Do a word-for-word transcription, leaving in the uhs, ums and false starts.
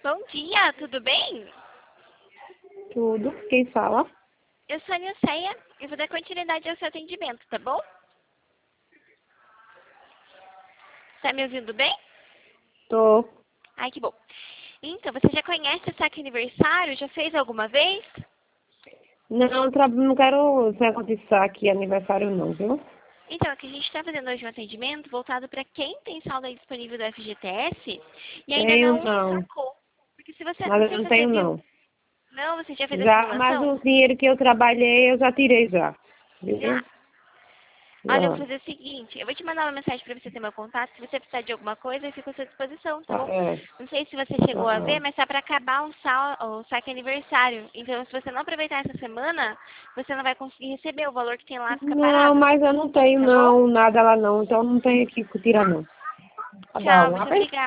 Bom dia, tudo bem? Tudo. Quem fala? Eu sou a Nilceia e vou dar continuidade ao seu atendimento, tá bom? Tá me ouvindo bem? Tô. Ai, que bom. Então, você já conhece o saque aniversário? Já fez alguma vez? Não, tra... não quero esse negócio de saque aniversário não, viu? Então, aqui a gente está fazendo hoje um atendimento voltado para quem tem saldo aí disponível do F G T S e ainda Tenho não não. sacou. Porque se você, Mas não eu sei se não você tenho viu, não. não, você já fez a Já, mas simulação? o dinheiro que eu trabalhei eu já tirei já. Já. Viu? Olha, eu vou Já. fazer o seguinte, eu vou te mandar uma mensagem para você ter meu contato. Se você precisar de alguma coisa, eu fico à sua disposição, tá Tá, bom? é. Não sei se você chegou a ver, Tá. mas tá para acabar o, sal, o saque aniversário. Então, se você não aproveitar essa semana, você não vai conseguir receber. O valor que tem lá fica Não, parado, mas eu não tenho tá bom? não, nada lá não. Então não tenho que tirar não. Tá Tchau, bom. muito Abençoe. obrigada.